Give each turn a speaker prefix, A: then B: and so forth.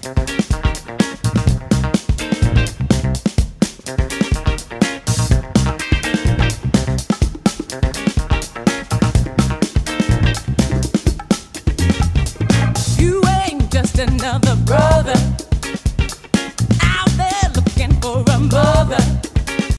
A: You ain't just another brother out there looking for a mother.